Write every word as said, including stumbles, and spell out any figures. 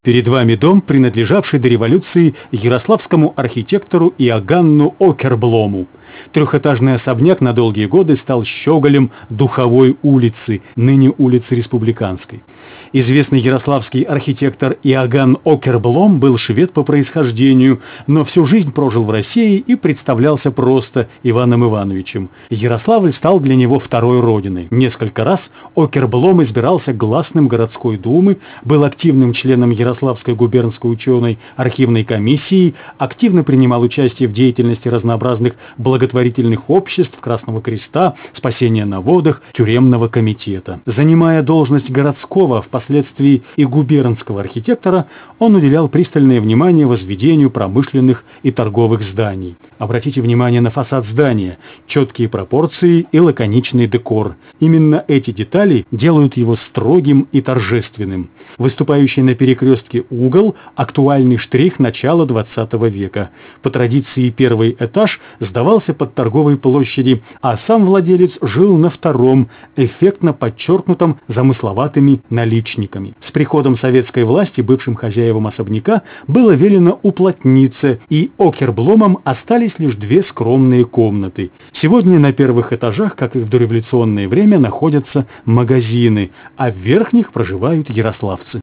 Перед вами дом, принадлежавший до революции ярославскому архитектору Иоганну Окерблому. Трехэтажный особняк на долгие годы стал щеголем Духовой улицы, ныне улицы Республиканской. Известный ярославский архитектор Иоганн Окерблом был швед по происхождению, но всю жизнь прожил в России и представлялся просто Иваном Ивановичем. Ярославль стал для него второй родиной. Несколько раз Окерблом избирался гласным городской думы, был активным членом Ярославской губернской ученой архивной комиссии, активно принимал участие в деятельности разнообразных благотворительных обществ, Красного Креста, спасения на водах, тюремного комитета. Занимая должность городского, впоследствии и губернского архитектора, он уделял пристальное внимание возведению промышленных и торговых зданий. Обратите внимание на фасад здания, четкие пропорции и лаконичный декор. Именно эти детали делают его строгим и торжественным. Выступающий на перекрестке угол – актуальный штрих начала двадцатого века. По традиции первый этаж сдавался под торговой площади, а сам владелец жил на втором, эффектно подчеркнутом замысловатыми наличниками. С приходом советской власти бывшим хозяевам особняка было велено уплотниться, и Окербломом остались лишь две скромные комнаты. Сегодня на первых этажах, как и в дореволюционное время, находятся магазины, а в верхних проживают ярославцы.